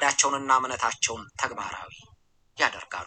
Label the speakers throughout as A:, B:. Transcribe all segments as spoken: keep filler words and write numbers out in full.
A: ፈቃዳቸውንና እምነታቸውን ተግባራዊ ያደርጋሉ።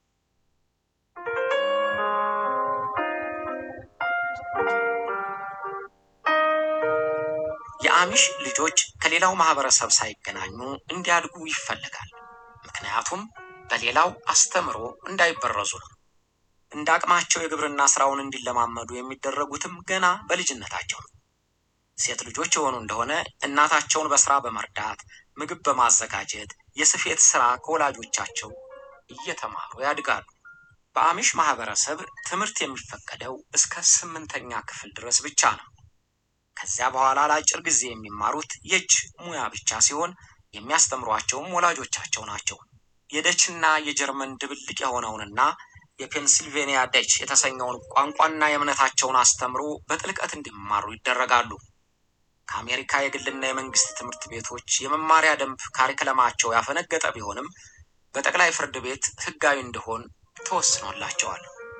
A: የአሚሽ ልጆች ከሌላው ማህበረሰብ ሳይገናኙ እንዲያድጉ ይፈልጋል። ምክንያቱም በሌላው አስተምሮ እንዳይበረዙ ነው። እንዳቅማቸው የግብርና ስራውን እንዲለማመዱ የሚደረጉትም ገና በልጅነታቸው ነው። ሴት ልጆች የሆኑ እንደሆነ እናታቸውን በስራ በመርዳት ምግብ በማዘጋጀት የስፌት ስራ ከወላጆቻቸው እየተማሩ ያድጋሉ። በአሚሽ ማህበረሰብ ትምህርት የሚፈቀደው እስከ ስምንተኛ ክፍል ድረስ ብቻ ነው። ከዚያ በኋላ ለአጭር ጊዜ የሚማሩት የእጅ ሙያ ብቻ ሲሆን የሚያስተምሯቸውም ወላጆቻቸው ናቸው። የደችና የጀርመን ድብልቅ የሆነውንና የፔንሲልቬኒያ ደች የተሰኘውን ቋንቋና የእምነታቸውን አስተምሮ በጥልቀት እንዲማሩ ይደረጋሉ። ከአሜሪካ የግልና የመንግስት ትምህርት ቤቶች የመማሪያ ደንብ ካሪክለማቸው ያፈነገጠ ቢሆንም በጠቅላይ ፍርድ ቤት ህጋዊ እንዲሆን ተወስኖላቸዋል።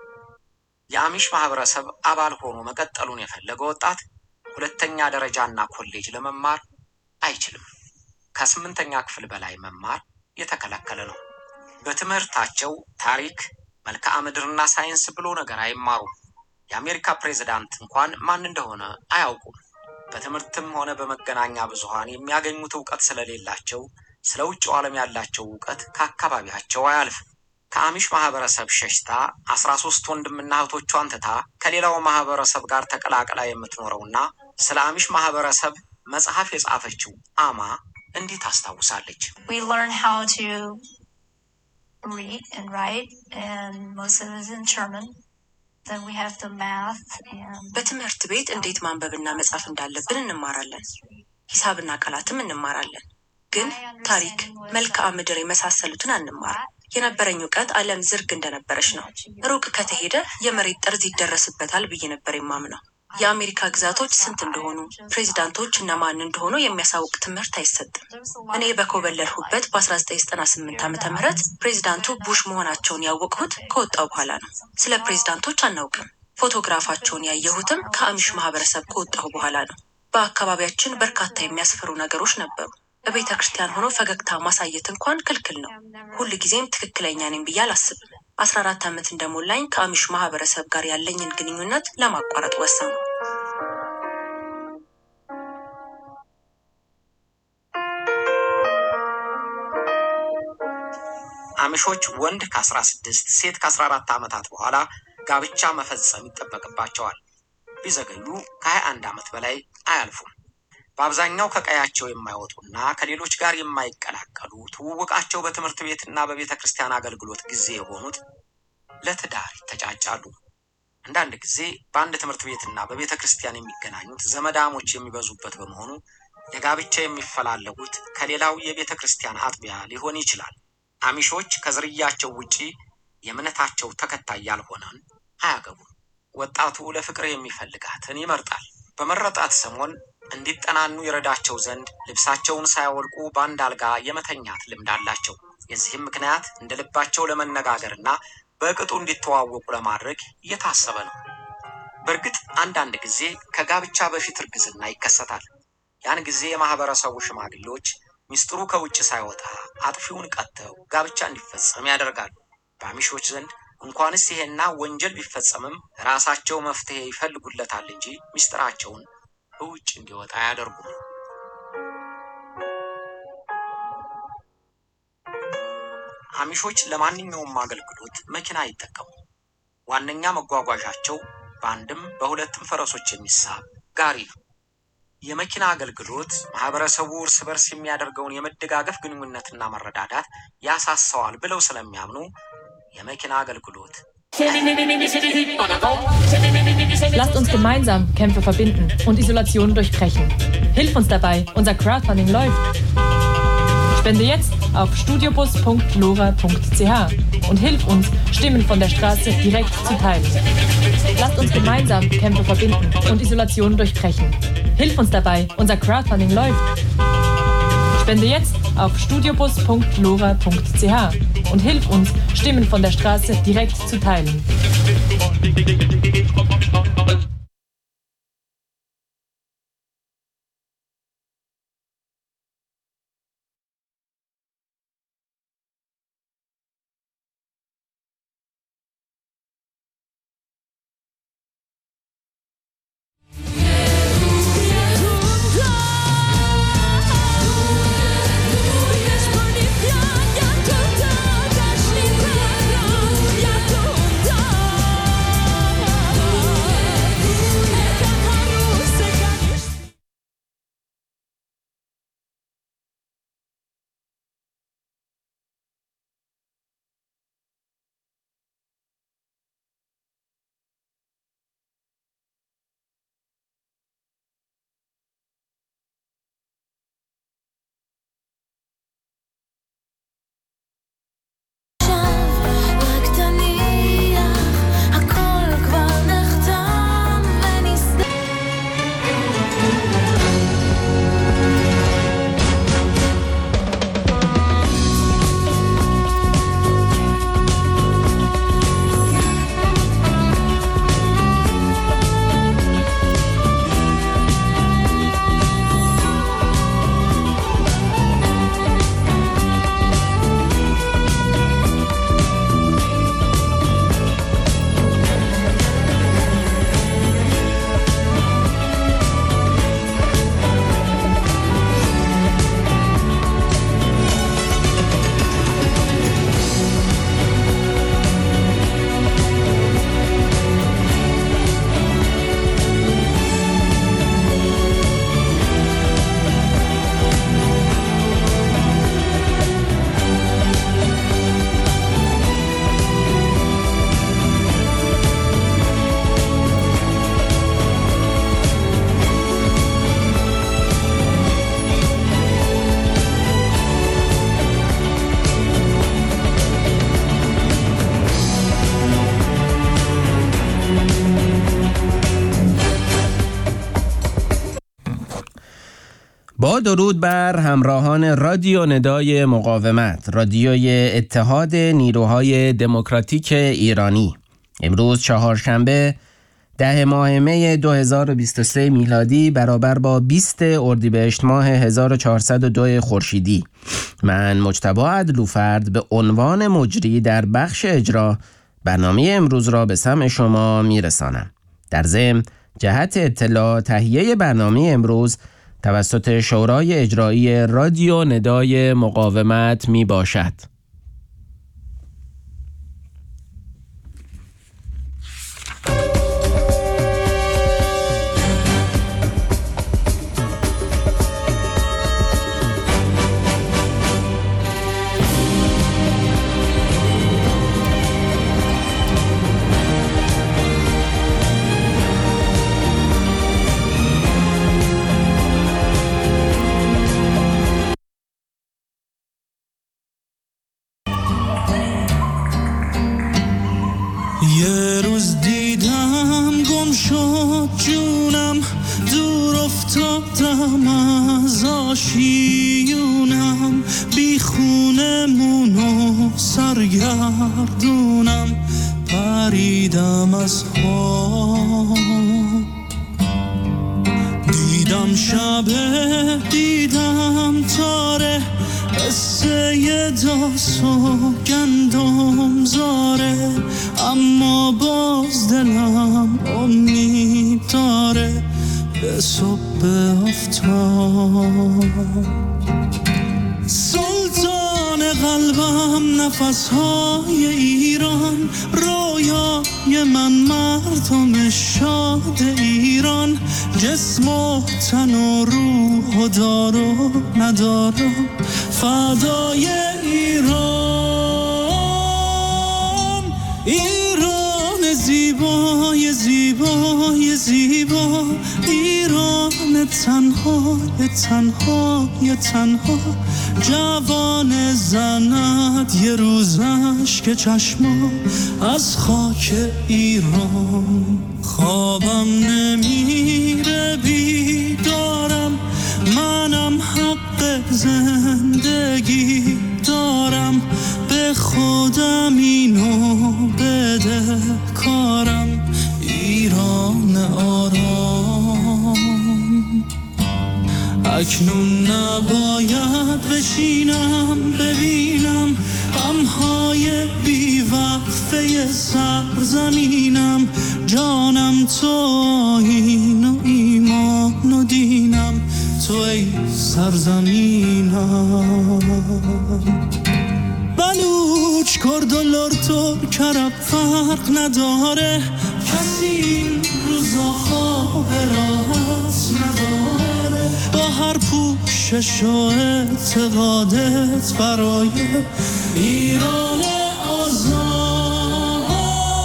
A: የአሚሽ ማህበረሰብ አባል ሆኖ መቀጠሉን የፈለገ ወጣት ሁለተኛ ደረጃና ኮሌጅ ለመማር አይችልም። ከስምንተኛ ክፍል በላይ መማር የተከለከለ ነው። በትምህርታቸው ታሪክ፣ መልክዓ ምድርና ሳይንስ ብሎ ነገር አይማሩም። የአሜሪካ ፕሬዝዳንት እንኳን ማን እንደሆነ አያውቁም። በትምህርትም ሆነ በመገናኛ ብዙሃን የሚያገኙት ዕውቀት ስለሌላቸው ስለ ውጭው ዓለም ያላቸው ዕውቀት ከአካባቢያቸው አያልፍም። ከአሚሽ ማህበረሰብ ሸሽታ አስራ ሶስት ወንድምና እህቶቿን ትታ ከሌላው ማህበረሰብ ጋር ተቀላቅላ የምትኖረውና ስለ አሚሽ ማህበረሰብ መጽሐፍ የጻፈችው አማ እንዲህ ታስታውሳለች።
B: We learn how to read and write and most of it is in German. Then we have the math and
C: በትምህርት ቤት እንዴት ማንበብና መጻፍ እንዳለብን እንማራለን። ሂሳብና ቃላትም እንማራለን። ግን ታሪክ፣ መልክዓ ምድር የመሳሰሉትን አንማርም። የነበረኝ ዕውቀት ዓለም ዝርግ እንደነበረች ነው። ሩቅ ከተሄደ የመሬት ጠርዝ ይደረስበታል ብዬ ነበር የማምነው። የአሜሪካ ግዛቶች ስንት እንደሆኑ፣ ፕሬዝዳንቶች እነማን እንደሆኑ የሚያሳውቅ ትምህርት አይሰጥም። እኔ በኮበለልሁበት በ1998 ዓመተ ምህረት ፕሬዝዳንቱ ቡሽ መሆናቸውን ያወቅሁት ከወጣው በኋላ ነው። ስለ ፕሬዝዳንቶች አናውቅም። ፎቶግራፋቸውን ያየሁትም ከአሚሽ ማህበረሰብ ከወጣሁ በኋላ ነው። በአካባቢያችን በርካታ የሚያስፈሩ ነገሮች ነበሩ። በቤተ ክርስቲያን ሆኖ ፈገግታ ማሳየት እንኳን ክልክል ነው። ሁል ጊዜም ትክክለኛ ነኝ ብዬ አላስብም። አስራ አራት ዓመት እንደሞላኝ ከአሚሽ ማህበረሰብ ጋር ያለኝን ግንኙነት ለማቋረጥ ወሰንኩ።
A: አሚሾች ወንድ ከአስራ ስድስት ሴት ከአስራ አራት ዓመታት በኋላ ጋብቻ መፈጸም ይጠበቅባቸዋል። ቢዘገዩ ከሀያ አንድ ዓመት በላይ አያልፉም። በአብዛኛው ከቀያቸው የማይወጡና ከሌሎች ጋር የማይቀላቀሉ ትውውቃቸው በትምህርት ቤትና በቤተ ክርስቲያን አገልግሎት ጊዜ የሆኑት ለትዳር ይተጫጫሉ። አንዳንድ ጊዜ በአንድ ትምህርት ቤትና በቤተ ክርስቲያን የሚገናኙት ዘመዳሞች የሚበዙበት በመሆኑ ለጋብቻ የሚፈላለጉት ከሌላው የቤተ ክርስቲያን አጥቢያ ሊሆን ይችላል። አሚሾች ከዝርያቸው ውጪ የእምነታቸው ተከታይ ያልሆነን አያገቡም። ወጣቱ ለፍቅር የሚፈልጋትን ይመርጣል። በመረጣት ሰሞን እንዲጠናኑ ይረዳቸው ዘንድ ልብሳቸውን ሳያወልቁ በአንድ አልጋ የመተኛት ልምድ አላቸው። የዚህም ምክንያት እንደ ልባቸው ለመነጋገርና በቅጡ እንዲተዋወቁ ለማድረግ እየታሰበ ነው። በእርግጥ አንዳንድ ጊዜ ከጋብቻ በፊት እርግዝና ይከሰታል። ያን ጊዜ የማህበረሰቡ ሽማግሌዎች ሚስጥሩ ከውጭ ሳይወጣ አጥፊውን ቀጥተው ጋብቻ እንዲፈጸም ያደርጋሉ። በአሚሾች ዘንድ እንኳንስ ይሄና ወንጀል ቢፈጸምም ራሳቸው መፍትሄ ይፈልጉለታል እንጂ ሚስጥራቸውን በውጭ እንዲወጣ ያደርጉም። አሚሾች ለማንኛውም አገልግሎት መኪና አይጠቀሙም። ዋነኛ መጓጓዣቸው በአንድም በሁለትም ፈረሶች የሚሳብ ጋሪ ነው። የመኪና አገልግሎት ማህበረሰቡ እርስ በርስ የሚያደርገውን የመደጋገፍ ግንኙነትና መረዳዳት ያሳሰዋል ብለው ስለሚያምኑ የመኪና አገልግሎት
D: Lasst uns gemeinsam Kämpfe verbinden und Isolation durchbrechen. Hilf uns dabei, unser Crowdfunding läuft. Spende jetzt auf studiobus punkt lora punkt c h und hilf uns, Stimmen von der Straße direkt zu teilen. Lasst uns gemeinsam Kämpfe verbinden und Isolation durchbrechen. Hilf uns dabei, unser Crowdfunding läuft. Spende jetzt auf studiobus punkt lora punkt c h und hilf uns, Stimmen von der Straße direkt zu teilen.
E: با درود بر همراهان رادیو ندای مقاومت، رادیوی اتحاد نیروهای دموکراتیک ایرانی. امروز چهارشنبه ده ماه می دو هزار و بیست و سه میلادی برابر با بیست اردیبهشت ماه هزار و چهارصد و دو خورشیدی. من مجتبی عدلوفرد به عنوان مجری در بخش اجرا برنامه امروز را به سمع شما میرسانم. در ضمن جهت اطلاع تهیه برنامه امروز توسط شورای اجرایی رادیو ندای مقاومت می باشد.
F: یه روز دیدم گم شد جونم، دور افتادم از آشیونم، بی خونمونو سرگردونم، پریدم از خواب. دیدم شب، دیدم تاره، قصه داس و گندم زاره، اما باز دلم امید داره به صبح افتاد. سلطان قلبم نفسهای ایران، رویای من مردم شاد ایران، جسم و تن و روح و دار و ندارم فدای ایران. ایران زیبای زیبای زیبا، ایران تنهای تنهای تنها، جوان زند یه روزش که چشما از خاک ایران. خوابم نمیره بیدارم، منم حق زندگی دارم، به خودم اینو بده کارم. ایران آرام اکنون نباید بشینم ببینم غمهای بی وقفه سرزمینم، جانم تو آیین و ایمان و دینم، تو ای سرزمینم. بلوچ کرد و لر ترک عرب فرق نداره، کسی این روزا خواب راحت نداره، با هر پوشش و اعتقادت برای ایران آزاد،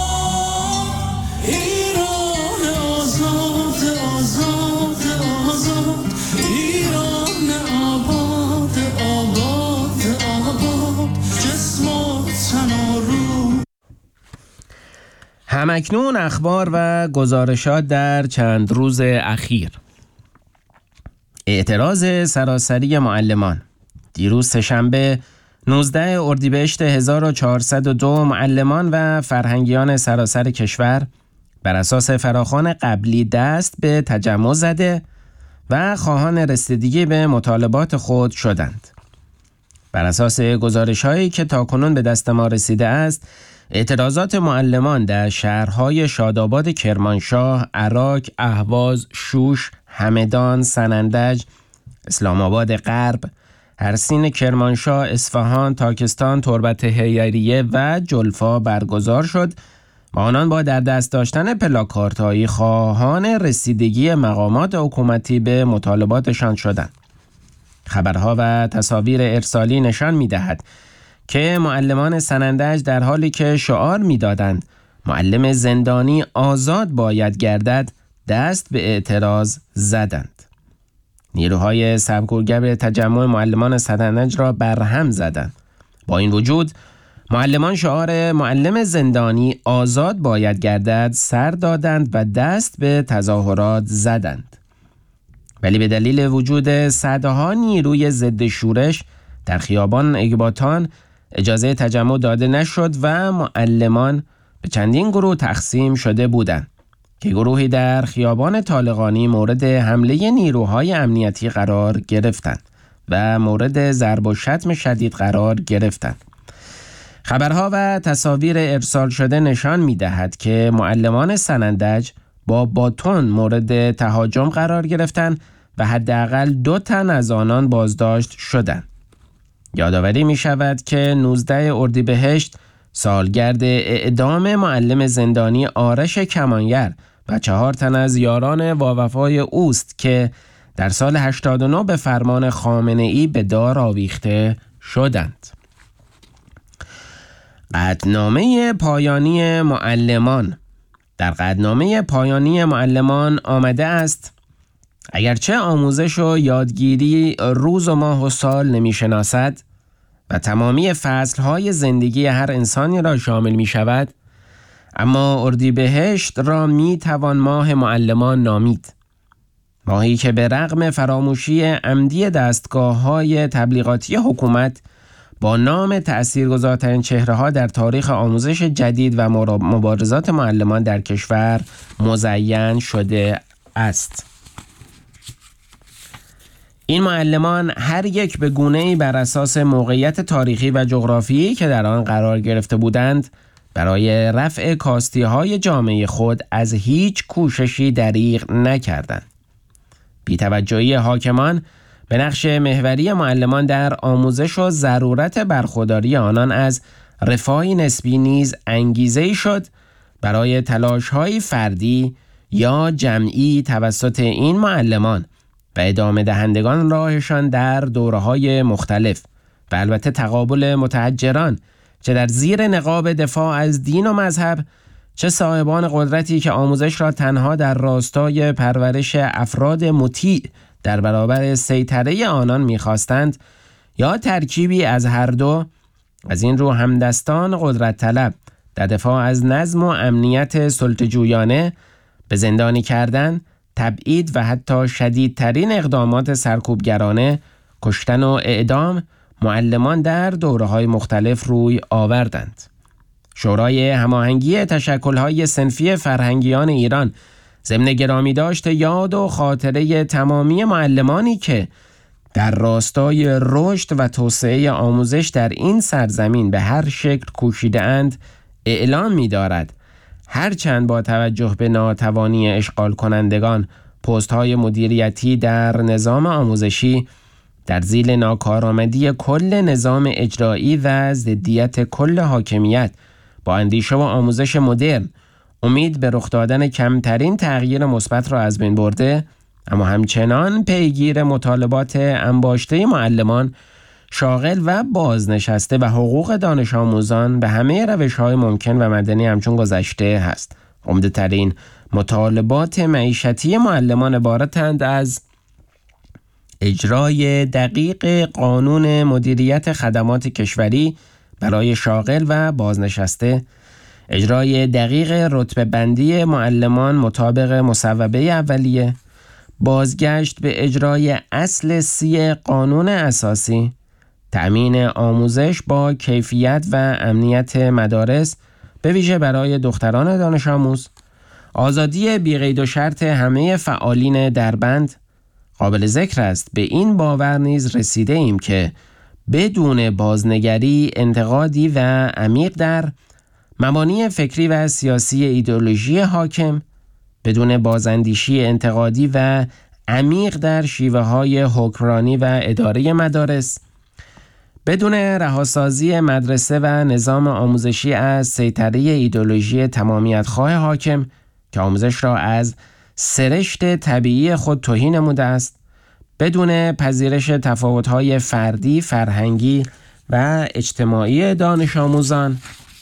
F: ایران آزاد آزاد آزاد، ایران آباد آباد آباد، جسم و تن و روح.
E: همکنون اخبار و گزارشات در چند روز اخیر. اعتراض سراسری معلمان. دیروز سه‌شنبه نوزده اردیبهشت هزار و چهارصد و دو معلمان و فرهنگیان سراسر کشور بر اساس فراخوان قبلی دست به تجمع زده و خواهان رسیدگی به مطالبات خود شدند. بر اساس گزارش‌هایی که تاکنون به دست ما رسیده است، اعتراضات معلمان در شهرهای شاداباد کرمانشاه، عراق، اهواز، شوش، همدان، سنندج، اسلام آباد غرب، هرسین کرمانشاه، اصفهان، تاکستان، تربت حیریه و جلفا برگزار شد و آنان با در دست داشتن پلاکاردهایی خواهان رسیدگی مقامات حکومتی به مطالباتشان شدند. خبرها و تصاویر ارسالی نشان می‌دهد که معلمان سنندج در حالی که شعار می‌دادند معلم زندانی آزاد باید گردد، دست به اعتراض زدند. نیروهای سرکوبگر تجمع معلمان سنندج را برهم زدند. با این وجود معلمان شعار معلم زندانی آزاد باید گردد سر دادند و دست به تظاهرات زدند. ولی به دلیل وجود صدها نیروی ضد شورش در خیابان اکباتان اجازه تجمع داده نشد و معلمان به چندین گروه تقسیم شده بودند که گروهی در خیابان طالقانی مورد حمله نیروهای امنیتی قرار گرفتند و مورد ضرب و شتم شدید قرار گرفتند. خبرها و تصاویر ارسال شده نشان می‌دهد که معلمان سنندج با باتون مورد تهاجم قرار گرفتند و حداقل دو تن از آنان بازداشت شدند. یادآوری می شود که نوزده اردیبهشت سالگرد اعدام معلم زندانی آرش کمانگر و چهار تن از یاران واوفای اوست که در سال هشتاد و نه به فرمان خامنه‌ای به دار آویخته شدند. قطعنامه پایانی معلمان. در قطعنامه پایانی معلمان آمده است: اگرچه آموزش و یادگیری روز و ماه و سال نمی شناسد و تمامی فصلهای زندگی هر انسانی را شامل می شود، اما اردیبهشت را می توان ماه معلمان نامید. ماهی که به رغم فراموشی عمدی دستگاه‌های تبلیغاتی حکومت با نام تأثیرگذارترین چهره‌ها در تاریخ آموزش جدید و مبارزات معلمان در کشور مزین شده است. این معلمان هر یک به گونه‌ای بر اساس موقعیت تاریخی و جغرافیایی که در آن قرار گرفته بودند برای رفع کاستی‌های جامعه خود از هیچ کوششی دریغ نکردند. بی‌توجهی حاکمان به نقش محوری معلمان در آموزش و ضرورت برخورداری آنان از رفاهی نسبی نیز انگیزه‌ای شد برای تلاش‌های فردی یا جمعی توسط این معلمان و ادامه دهندگان راهشان در دوره‌های مختلف و البته تقابل متحجران، چه در زیر نقاب دفاع از دین و مذهب، چه صاحبان قدرتی که آموزش را تنها در راستای پرورش افراد مطیع در برابر سیطره آنان می‌خواستند، یا ترکیبی از هر دو. از این رو همدستان قدرت طلب در دفاع از نظم و امنیت سلطه‌جویانه به زندانی کردن، تبعید و حتی شدیدترین اقدامات سرکوبگرانه، کشتن و اعدام معلمان در دوره‌های مختلف روی آوردند. شورای هماهنگی تشکل‌های صنفی فرهنگیان ایران ضمن گرامی داشت یاد و خاطره تمامی معلمانی که در راستای رشد و توسعه آموزش در این سرزمین به هر شکل کوشیده‌اند اعلام می‌دارد هرچند با توجه به ناتوانی اشغال کنندگان پست‌های مدیریتی در نظام آموزشی در زیل ناکارآمدی کل نظام اجرایی و ضدیت کل حاکمیت با اندیشه و آموزش مدرن امید به رخ دادن کمترین تغییر مثبت را از بین برده، اما همچنان پیگیر مطالبات انباشته معلمان، شاغل و بازنشسته و حقوق دانش آموزان به همه روش‌های ممکن و مدنی همچون گذشته هست. عمده‌ترین مطالبات معیشتی معلمان عبارتند از اجرای دقیق قانون مدیریت خدمات کشوری برای شاغل و بازنشسته، اجرای دقیق رتبه بندی معلمان مطابق مصوبه اولیه، بازگشت به اجرای اصل سی قانون اساسی، تأمین آموزش با کیفیت و امنیت مدارس به ویژه برای دختران دانش آموز، آزادی بی‌قید و شرط همه فعالین دربند. قابل ذکر است به این باور نیز رسیده ایم که بدون بازنگری، انتقادی و عمیق در مبانی فکری و سیاسی ایدئولوژی حاکم، بدون بازاندیشی انتقادی و عمیق در شیوه های حکمرانی و اداره مدارس، بدون رهاسازی مدرسه و نظام آموزشی از سیطره ایدئولوژی تمامیت‌خواه حاکم که آموزش را از سرشت طبیعی خود تهی نموده است، بدون پذیرش تفاوت‌های فردی، فرهنگی و اجتماعی دانش آموزان،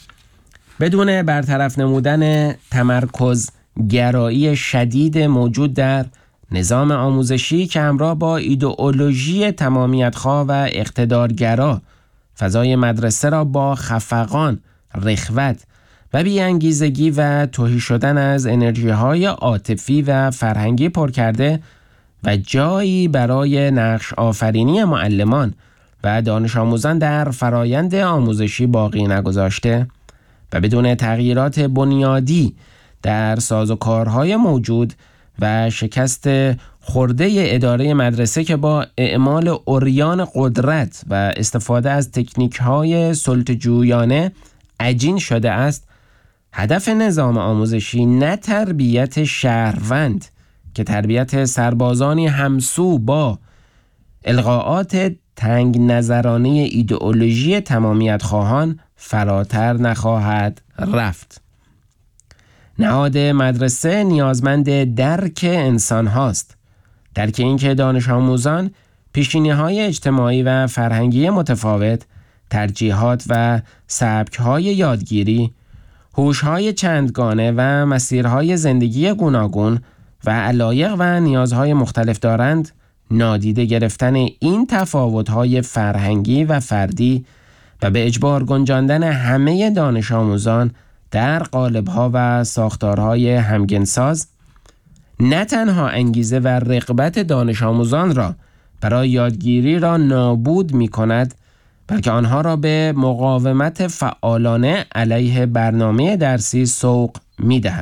E: بدون برطرف نمودن تمرکز گرایی شدید موجود در نظام آموزشی که همراه با ایدئولوژی تمامیت‌خواه و اقتدارگرا فضای مدرسه را با خفقان، رخوت و بی‌انگیزگی و تهی شدن از انرژی‌های عاطفی و فرهنگی پر کرده و جایی برای نقش آفرینی معلمان و دانش آموزان در فرایند آموزشی باقی نگذاشته و بدون تغییرات بنیادی در سازوکارهای موجود و شکست خرده اداره مدرسه که با اعمال عریان قدرت و استفاده از تکنیک‌های سلطه‌جویانه عجین شده است، هدف نظام آموزشی نه تربیت شهروند که تربیت سربازانی همسو با القاءات تنگ نظرانه ایدئولوژی تمامیت خواهان فراتر نخواهد رفت. نهاد مدرسه نیازمند درک انسان هاست. درک اینکه دانش آموزان پیشینی های اجتماعی و فرهنگی متفاوت، ترجیحات و سبک های یادگیری، هوش های چندگانه و مسیرهای زندگی گوناگون و علایق و نیازهای مختلف دارند، نادیده گرفتن این تفاوت‌های فرهنگی و فردی و به اجبار گنجاندن همه دانش آموزان در قالب‌ها و ساختارهای همگنساز نه تنها انگیزه و رغبت دانش آموزان را برای یادگیری را نابود می‌کند، بلکه آنها را به مقاومت فعالانه علیه برنامه درسی سوق می‌دهد.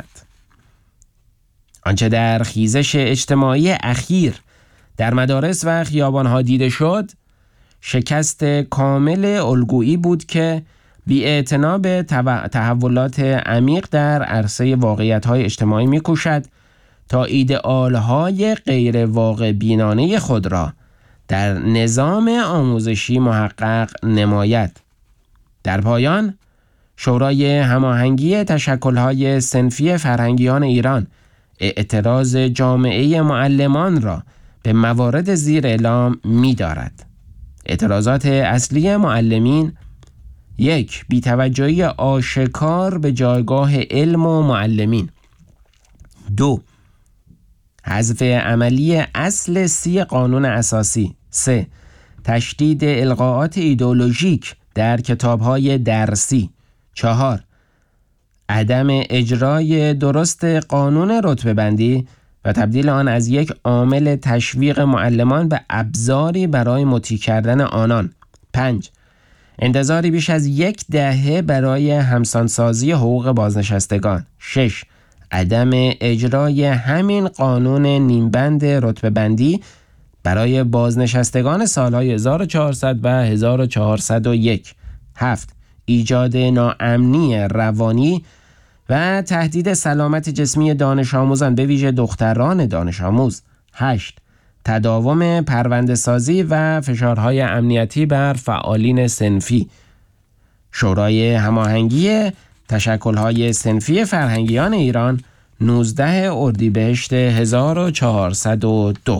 E: آنچه در خیزش اجتماعی اخیر در مدارس و خیابان‌ها دیده شد، شکست کامل الگویی بود که بی‌اعتنا به تحولات عمیق در عرصه واقعیت‌های اجتماعی می‌کوشد تا ایدئال‌های غیر واقع بینانه خود را در نظام آموزشی محقق نماید. در پایان، شورای هماهنگی تشکل‌های صنفی فرهنگیان ایران اعتراض جامعه معلمان را به موارد زیر اعلام می دارد. اعتراضات اصلی معلمین: یک، بی‌توجهی آشکار به جایگاه علم و معلمین. دو، حذف عملی اصل سی قانون اساسی. سه، تشدید القاءات ایدئولوژیک در کتاب‌های درسی. چهار، عدم اجرای درست قانون رتبه بندی و تبدیل آن از یک عامل تشویق معلمان به ابزاری برای مطیع کردن آنان. پنج، انتظاری بیش از یک دهه برای همسانسازی حقوق بازنشستگان. شش، عدم اجرای همین قانون نیمبند رتبه بندی برای بازنشستگان سالهای هزار و چهارصد و هزار و چهارصد و یک. هفت، ایجاد ناامنی روانی و تهدید سلامت جسمی دانش آموزان به ویژه دختران دانش آموز. هشت، تداوم پرونده سازی و فشارهای امنیتی بر فعالین صنفی. شورای هماهنگی تشکل‌های صنفی فرهنگیان ایران، نوزده اردیبهشت هزار و چهارصد و دو.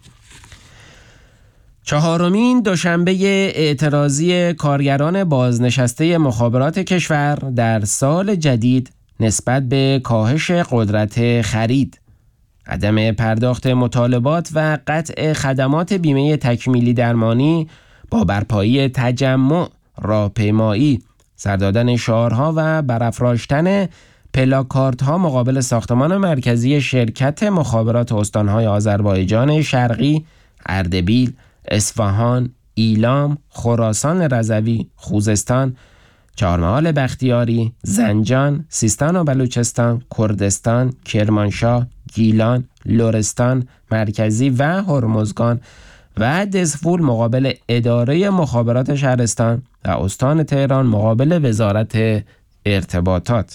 E: چهارمین دوشنبه اعتراضی کارگران بازنشسته مخابرات کشور در سال جدید نسبت به کاهش قدرت خرید، عدم پرداخت مطالبات و قطع خدمات بیمه تکمیلی درمانی با برپایی تجمع، راهپیمایی، سر دادن شعارها و برافراشتن پلاکاردها مقابل ساختمان مرکزی شرکت مخابرات استانهای آذربایجان شرقی، اردبیل، اصفهان، ایلام، خراسان رضوی، خوزستان، چهارمحال بختیاری، زنجان، سیستان و بلوچستان، کردستان، کرمانشاه، گیلان، لرستان مرکزی و هرمزگان و دزفول مقابل اداره مخابرات شهرستان و استان تهران مقابل وزارت ارتباطات.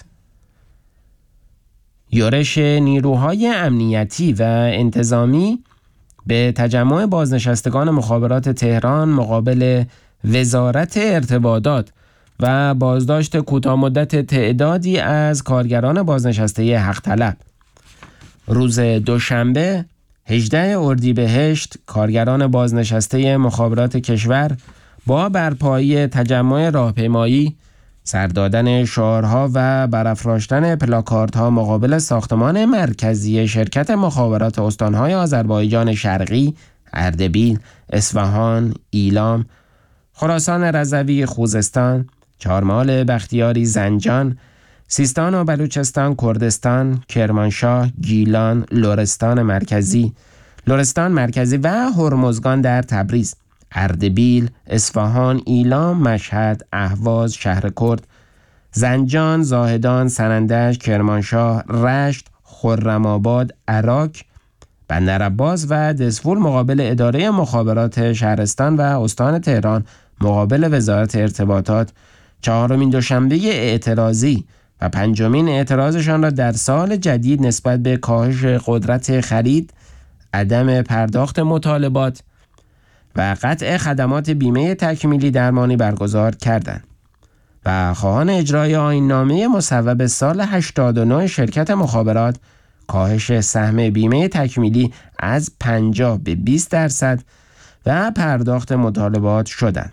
E: یورش نیروهای امنیتی و انتظامی به تجمع بازنشستگان مخابرات تهران مقابل وزارت ارتباطات و بازداشت کوتاه‌مدت تعدادی از کارگران بازنشسته حق طلب. روز دوشنبه هجده اردیبهشت کارگران بازنشسته مخابرات کشور با برپایی تجمع راهپیمایی، سر دادن شعارها و برافراشتن پلاکاردها مقابل ساختمان مرکزی شرکت مخابرات استانهای آذربایجان شرقی، اردبیل، اصفهان، ایلام، خراسان رضوی، خوزستان، چهارمحال بختیاری، زنجان، سیستان و بلوچستان، کردستان، کرمانشاه، گیلان، لرستان مرکزی، لرستان مرکزی و هرمزگان در تبریز، اردبیل، اصفهان، ایلام، مشهد، اهواز، شهرکرد، زنجان، زاهدان، سنندج، کرمانشاه، رشت، خرم‌آباد، عراق، بندرعباس و دسفول مقابل اداره مخابرات شهرستان و استان تهران مقابل وزارت ارتباطات چهارمین دوشنبه اعتراضی و پنجمین اعتراضشان را در سال جدید نسبت به کاهش قدرت خرید، عدم پرداخت مطالبات و قطع خدمات بیمه تکمیلی درمانی برگزار کردند و خواهان اجرای آیین‌نامه مصوب سال هشتاد و نه شرکت مخابرات کاهش سهم بیمه تکمیلی از پنجاه به بیست درصد و پرداخت مطالبات شدند.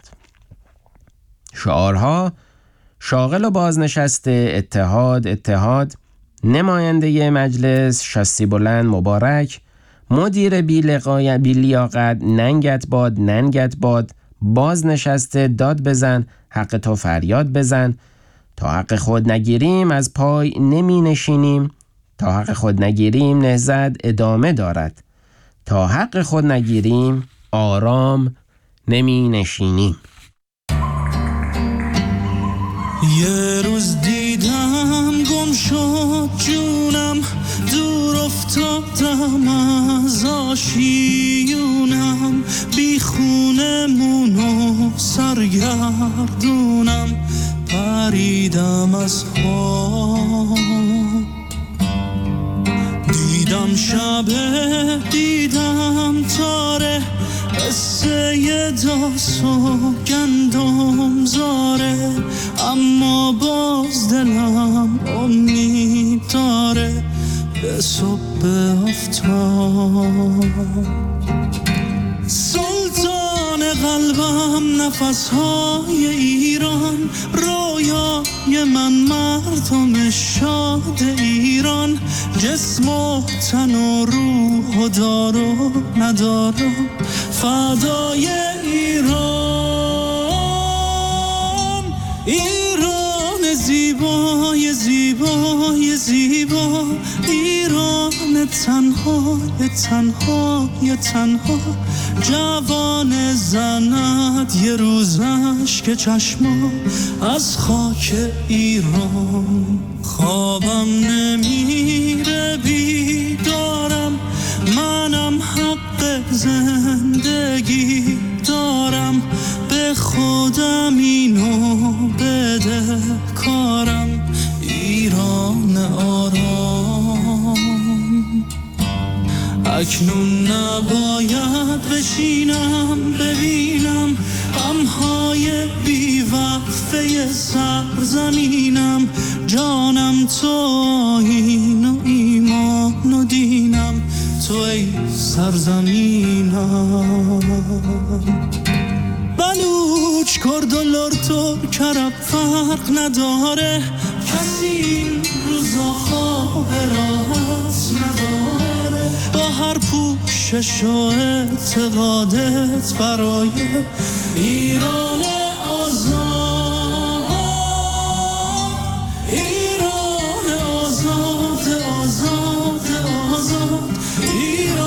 E: شعارها شاغل و بازنشسته، اتحاد اتحاد، نماینده مجلس شاسی بلند مبارک، مدیر بی‌لیاقت ننگت باد ننگت باد، بازنشسته داد بزن، حق تو فریاد بزن، تا حق خود نگیریم از پای نمی نشینیم، تا حق خود نگیریم نهضت ادامه دارد، تا حق خود نگیریم آرام نمی نشینیم.
F: یه روز دیدم گم شد جونم، دور افتادم از آشیونم، بی خونمونو سرگردونم، پریدم از خواب، دیدم شبه دیدم تاره، قصه داس و گندم زاره، اما باز دلم امید داره به صبح افتاد. سلطان قلبم نفسهای ایران، رویای من مردم شاد ایران، جسم و تن و روح و دار و ندارم فدای ایران. ایران زیبای زیبای زیبا، ایران تنهای تنهای تنها، جوان زند یه روزش که چشما از خاک ایران. خوابم نمیره بیدارم، منم حق زندگی دارم، به خودم اینو بده کارم، ایران آرام. اکنون نباید بشینم ببینم غمهای بی وقفه سرزمینم، جانم تو آیین و ایمان و دینم، تو ای سرزمینم. بلوچ کرد و لر ترک عرب فرق نداره، کسی این روزا خواب راحت نداره، با هر پوشش و اعتقادت برای ایران آزاد، ایران آزاد آزاد آزاد ایران.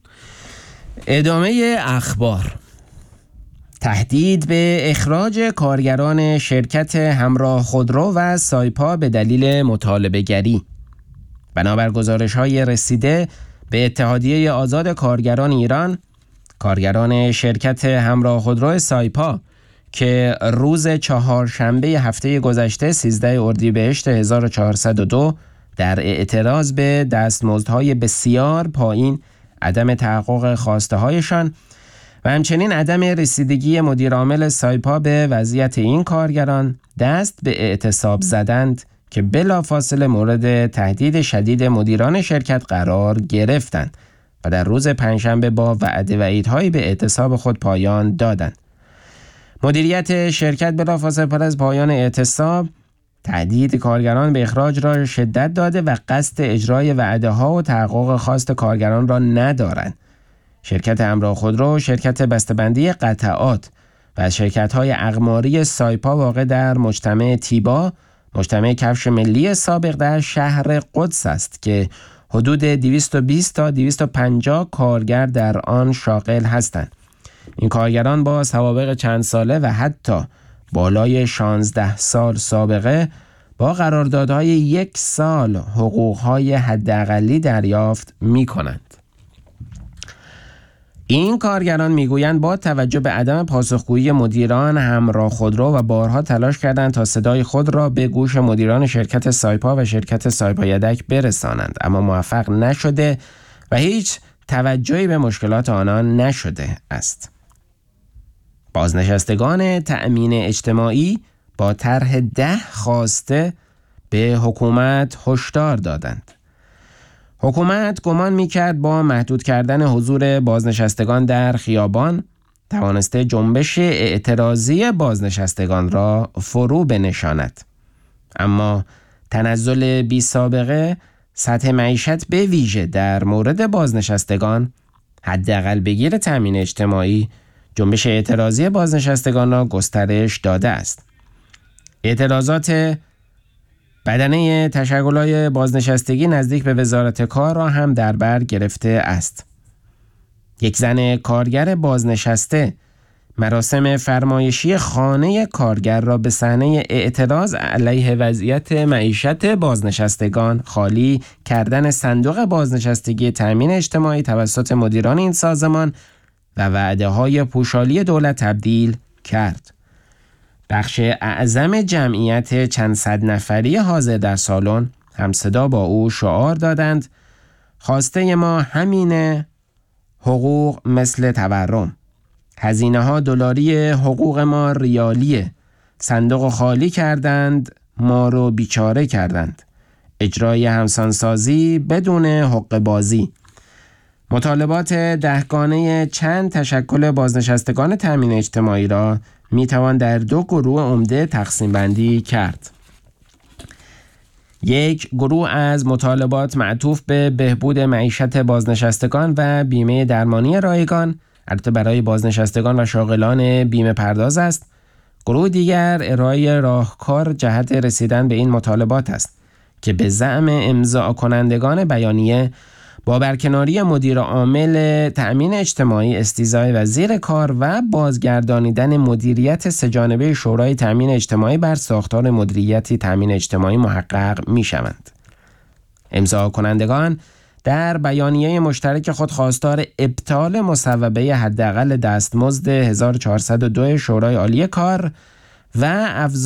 E: ادامه اخبار. تهدید به اخراج کارگران شرکت همراه خودرو و سایپا به دلیل مطالبه گری. بنابر گزارش‌های رسیده به اتحادیه آزاد کارگران ایران، کارگران شرکت همراه خودرو سایپا که روز چهارشنبه هفته گذشته سیزده اردیبهشت هزار و چهارصد و دو در اعتراض به دستمزدهای بسیار پایین، عدم تحقق خواسته‌هایشان و همچنین عدم رسیدگی مدیرعامل سایپا به وضعیت این کارگران دست به اعتصاب زدند که بلافاصله مورد تهدید شدید مدیران شرکت قرار گرفتند و در روز پنجشنبه با وعده وعیدهایی به اعتصاب خود پایان دادند. مدیریت شرکت بلافاصله پس از پایان اعتصاب تهدید کارگران به اخراج را شدت داده و قصد اجرای وعده‌ها و تحقق خواست کارگران را ندارند. شرکت همراه خودرو، شرکت بسته‌بندی قطعات و شرکت‌های اقماری سایپا واقع در مجتمع تیبا، مجتمع کفش ملی سابق در شهر قدس است که حدود دویست و بیست تا دویست و پنجاه کارگر در آن شاغل هستند. این کارگران با سوابق چند ساله و حتی بالای شانزده سال سابقه با قراردادهای یک سال حقوقهای حداقلی دریافت می کنند. این کارگران میگویند با توجه به عدم پاسخگویی مدیران همراه خودرو و بارها تلاش کردند تا صدای خود را به گوش مدیران شرکت سایپا و شرکت سایپا یدک برسانند، اما موفق نشده و هیچ توجهی به مشکلات آنان نشده است. بازنشستگان تأمین اجتماعی با طرح ده خواسته به حکومت هشدار دادند. حکومت گمان می‌کرد با محدود کردن حضور بازنشستگان در خیابان توانسته جنبش اعتراضی بازنشستگان را فرو بنشاند. اما تنزل بی سابقه سطح معیشت به ویژه در مورد بازنشستگان، حداقل بگیر تامین اجتماعی، جنبش اعتراضی بازنشستگان را گسترش داده است. اعتراضات بدنه تشکل‌های بازنشستگی نزدیک به وزارت کار را هم در بر گرفته است. یک زن کارگر بازنشسته مراسم فرمایشی خانه کارگر را به صحنه اعتراض علیه وضعیت معیشت بازنشستگان، خالی کردن صندوق بازنشستگی تامین اجتماعی توسط مدیران این سازمان و وعده‌های پوشالی دولت تبدیل کرد. بخش اعظم جمعیت چند صد نفری حاضر در سالن همصدا با او شعار دادند: خواسته ما همینه، حقوق مثل تورم، هزینه ها دلاری، حقوق ما ریالیه، صندوق خالی کردند، ما رو بیچاره کردند، اجرای همسانسازی بدون حق بازی. مطالبات دهگانه چند تشکل بازنشستگان تامین اجتماعی را می توان در دو گروه عمده تقسیم بندی کرد. یک گروه از مطالبات معطوف به بهبود معیشت بازنشستگان و بیمه درمانی رایگان، البته برای بازنشستگان و شاغلان بیمه پرداز است. گروه دیگر ارائه راهکار جهت رسیدن به این مطالبات است که به زعم امضا کنندگان بیانیه با برکناری مدیر عامل تأمین اجتماعی، استیضاح وزیر کار و بازگردانیدن مدیریت سه‌جانبه شورای تأمین اجتماعی بر ساختار مدیریتی تأمین اجتماعی محقق می شوند. امضا کنندگان در بیانیه مشترک خود خواستار ابطال مصوبه حداقل دستمزد هزار و چهارصد و دو شورای عالی کار و افزایش